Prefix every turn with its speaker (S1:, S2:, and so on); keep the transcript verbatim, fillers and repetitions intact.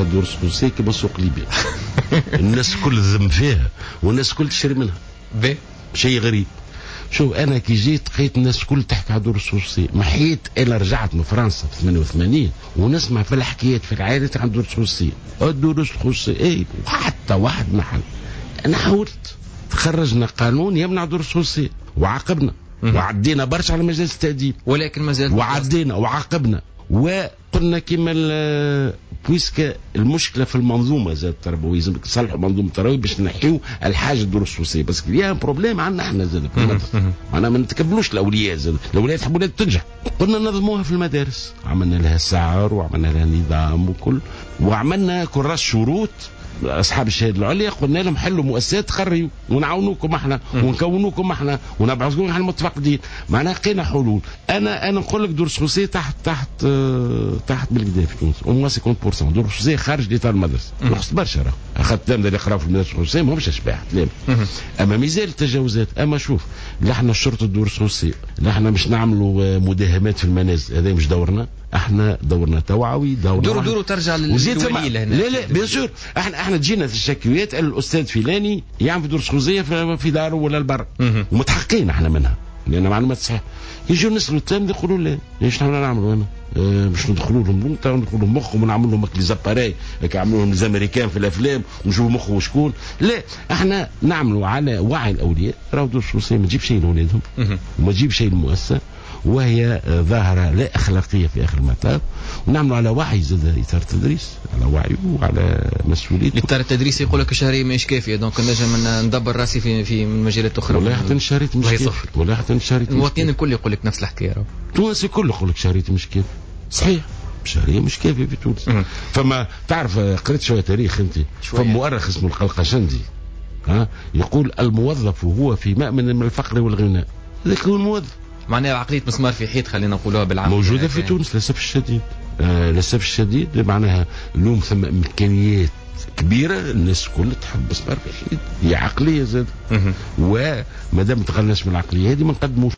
S1: دروس خصوصية كما سوق ليبيا. الناس كل ذم فيها والناس كل تشتري منها.
S2: بي
S1: شيء غريب. شوف انا كي جيت لقيت الناس كل تحكي على دروس خصوصية. محيت انا رجعت من فرنسا في ثمانية وثمانين ونسمع في الحكايات في العائلة عن دروس خصوصية. الدروس الخصوصية اي حتى واحد محل. انا حاولت خرجنا قانون يمنع دروس خصوصية وعاقبنا وعدينا برشا على مجلس التأديب،
S2: ولكن ما زال
S1: وعدينا وعاقبنا وقلنا كما بويسك المشكله في المنظومه زاد التربويه، لازم تصلحوا منظومه التربويه باش نحيوا الحاجه الدروس الخصوصيه، بس فيها بروبليم عندنا احنا زاد معناها ما نتكبلوش الاولياء زاد، الاولياء تحب ولاد تنجح. قلنا نظموها في المدارس، عملنا لها سعر وعملنا لها نظام وكل، وعملنا كراس شروط اصحاب الشهاده العليا، قلنا لهم حلوا مؤسسات تخرجوا ونعاونوكم احنا ونكونوكم احنا ونبعثوكم احنا متفقدين، معناها لقينا حلول. انا انا نقول لك دروس خصوصيه تحت تحت آه تحت بالكدا في تونس وما خمسين بالمئة دروس خصوصيه خارج اطار المدرسه، نقص برشا راه اخذت تلامذه اللي يقراوا في المدارس الخصوصيه ما همش اشباح تلامذه، اما مازال التجاوزات. اما شوف لا احنا الشرطه الدروس الخصوصيه، لا احنا مش نعملوا مداهمات في المنازل، هذا مش دورنا، احنا دورنا توعوي دورنا
S2: دوروا دوروا ترجع للولي لهنا.
S1: لا لا بيان سور احنا احنا تجينا في الشكويات الاستاذ فلاني يعمل في دروس خصوصيه في داره ولا البر ومتحققين احنا منها لان معلومات صحيحه. يجوا نسالوا التلامذه يقولوا لا ايش نحن نعملوا هنا؟ اه مش ندخلوا لهم ندخلوا لهم مخهم ونعمل لهم لي زاباري كيعملوا لهم الامريكان في الافلام ونشوفوا مخه وشكون. لا احنا نعملوا على وعي الاولياء، راهو دروس خصوصيه ما تجيب شيء لاولادهم وما تجيب شيء للمؤسسه، وهي ظاهرة لا أخلاقية في آخر المطاف، ونعملوا على وعي زاد إطار التدريس، على وعي وعلى مسؤوليته.
S2: إطار التدريس يقول لك الشهرية مش كافية، دونك نجم ندبر راسي في في مجالات أخرى.
S1: ولا حتى شهرية مش كافية، ولا حتى شهرية.
S2: المواطنين الكل يقول لك نفس الحكاية.
S1: تونس الكل يقول لك شهرية مش كافية. صحيح شهرية مش كافية في تونس. فما تعرف قريت شوية تاريخ أنت، فما مؤرخ اسمه القلقشندي ها يقول الموظف هو في مأمن من الفقر والغنى. ذاك هو الموظف.
S2: معناها عقلية مسمار في حيط خلينا نقولوها بالعام
S1: موجودة في تونس للأسف الشديد. آه للأسف الشديد معناها اليوم ثم إمكانيات كبيرة الناس كل تحب مسمار في حيط، هي عقلية زاد. وما دام تغلناش من العقلية هذه ما نقدموش.